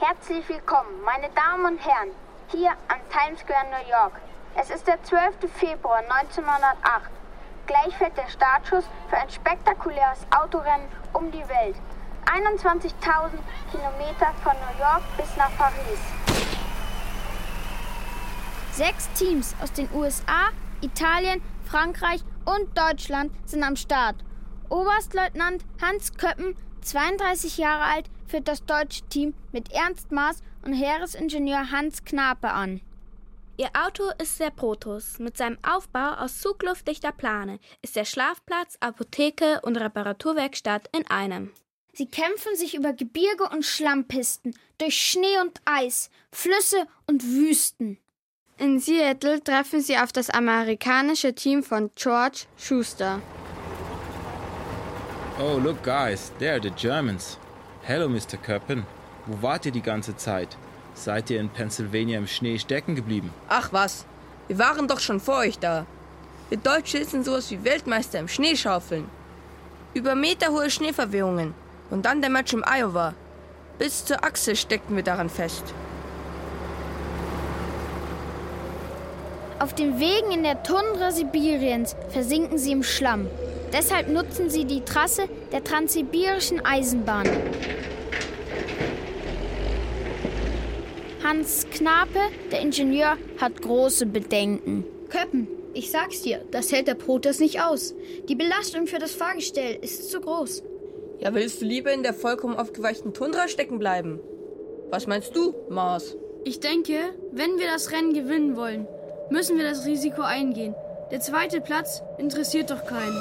Herzlich willkommen, meine Damen und Herren, hier am Times Square, New York. Es ist der 12. Februar 1908. Gleich fällt der Startschuss für ein spektakuläres Autorennen um die Welt. 21.000 Kilometer von New York bis nach Paris. 6 Teams aus den USA, Italien, Frankreich und Deutschland sind am Start. Oberstleutnant Hans Köppen, 32 Jahre alt, führt das deutsche Team mit Ernst Maas und Heeresingenieur Hans Knape an. Ihr Auto ist der Protos. Mit seinem Aufbau aus zugluftdichter Plane ist der Schlafplatz, Apotheke und Reparaturwerkstatt in einem. Sie kämpfen sich über Gebirge und Schlammpisten, durch Schnee und Eis, Flüsse und Wüsten. In Seattle treffen sie auf das amerikanische Team von George Schuster. Oh, look guys, there are the Germans. Hello, Mr. Köppen. Wo wart ihr die ganze Zeit? Seid ihr in Pennsylvania im Schnee stecken geblieben? Ach was, wir waren doch schon vor euch da. Wir Deutsche sind sowas wie Weltmeister im Schneeschaufeln. Über meterhohe Schneeverwehungen und dann der Match im Iowa. Bis zur Achse steckten wir daran fest. Auf den Wegen in der Tundra Sibiriens versinken sie im Schlamm. Deshalb nutzen sie die Trasse der Transsibirischen Eisenbahn. Hans Knape, der Ingenieur, hat große Bedenken. Köppen, ich sag's dir, das hält der Protos nicht aus. Die Belastung für das Fahrgestell ist zu groß. Ja, willst du lieber in der vollkommen aufgeweichten Tundra stecken bleiben? Was meinst du, Maas? Ich denke, wenn wir das Rennen gewinnen wollen, müssen wir das Risiko eingehen. Der zweite Platz interessiert doch keinen.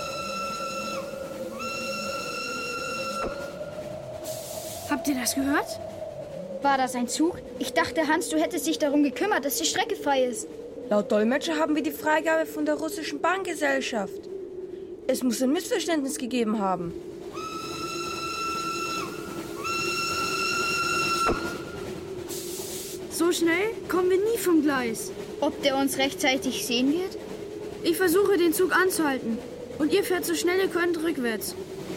Habt ihr das gehört? War das ein Zug? Ich dachte, Hans, du hättest dich darum gekümmert, dass die Strecke frei ist. Laut Dolmetscher haben wir die Freigabe von der russischen Bahngesellschaft. Es muss ein Missverständnis gegeben haben. So schnell kommen wir nie vom Gleis. Ob der uns rechtzeitig sehen wird? Ich versuche, den Zug anzuhalten. Und ihr fährt so schnell ihr könnt rückwärts.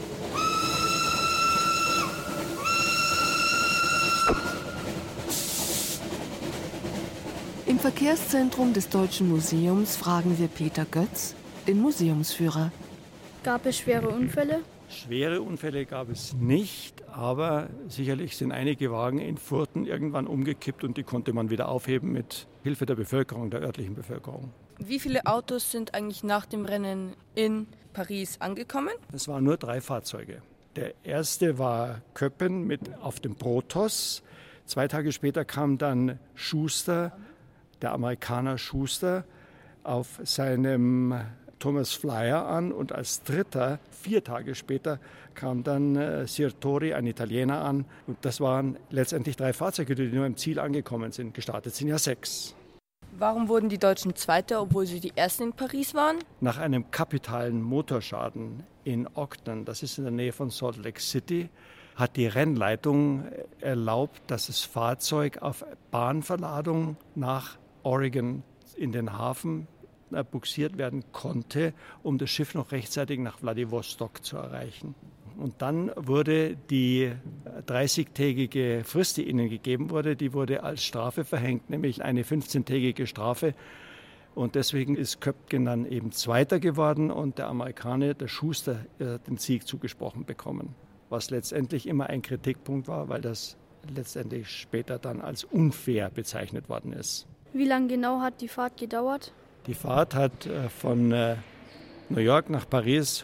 Im Verkehrszentrum des Deutschen Museums fragen wir Peter Götz, den Museumsführer. Gab es schwere Unfälle? Schwere Unfälle gab es nicht, aber sicherlich sind einige Wagen in Furten irgendwann umgekippt und die konnte man wieder aufheben mit Hilfe der Bevölkerung, der örtlichen Bevölkerung. Wie viele Autos sind eigentlich nach dem Rennen in Paris angekommen? Es waren nur 3 Fahrzeuge. Der erste war Köppen mit auf dem Protos. 2 Tage später kam dann Schuster, der Amerikaner Schuster, auf seinem Thomas Flyer an und als dritter, 4 Tage später, kam dann Sirtori, ein Italiener, an. Und das waren letztendlich 3 Fahrzeuge, die nur im Ziel angekommen sind. Gestartet sind ja 6. Warum wurden die Deutschen Zweiter, obwohl sie die Ersten in Paris waren? Nach einem kapitalen Motorschaden in Ogden, das ist in der Nähe von Salt Lake City, hat die Rennleitung erlaubt, dass das Fahrzeug auf Bahnverladung nach Oregon in den Hafen bugsiert werden konnte, um das Schiff noch rechtzeitig nach Wladiwostok zu erreichen. Und dann wurde die 30-tägige Frist, die ihnen gegeben wurde, die wurde als Strafe verhängt, nämlich eine 15-tägige Strafe. Und deswegen ist Köpken dann eben Zweiter geworden und der Amerikaner, der Schuster, den Sieg zugesprochen bekommen. Was letztendlich immer ein Kritikpunkt war, weil das letztendlich später dann als unfair bezeichnet worden ist. Wie lange genau hat die Fahrt gedauert? Die Fahrt hat von New York nach Paris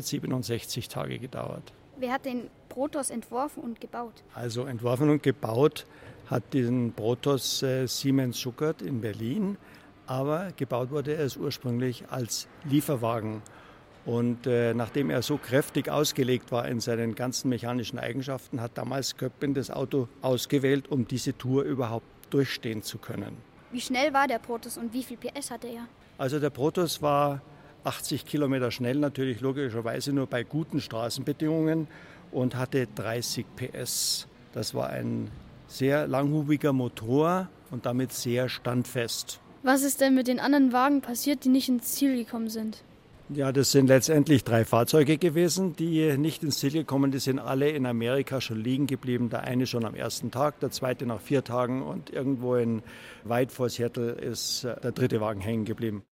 167 Tage gedauert. Wer hat den Protos entworfen und gebaut? Also entworfen und gebaut hat diesen Protos Siemens Schuckert in Berlin, aber gebaut wurde er ursprünglich als Lieferwagen. Und nachdem er so kräftig ausgelegt war in seinen ganzen mechanischen Eigenschaften, hat damals Köppen das Auto ausgewählt, um diese Tour überhaupt durchstehen zu können. Wie schnell war der Protos und wie viel PS hatte er? Also der Protos war 80 Kilometer schnell, natürlich logischerweise nur bei guten Straßenbedingungen und hatte 30 PS. Das war ein sehr langhubiger Motor und damit sehr standfest. Was ist denn mit den anderen Wagen passiert, die nicht ins Ziel gekommen sind? Ja, das sind letztendlich 3 Fahrzeuge gewesen, die nicht ins Ziel gekommen. Die sind alle in Amerika schon liegen geblieben. Der eine schon am ersten Tag, der zweite nach 4 Tagen und irgendwo weit vor Seattle ist der 3. Wagen hängen geblieben.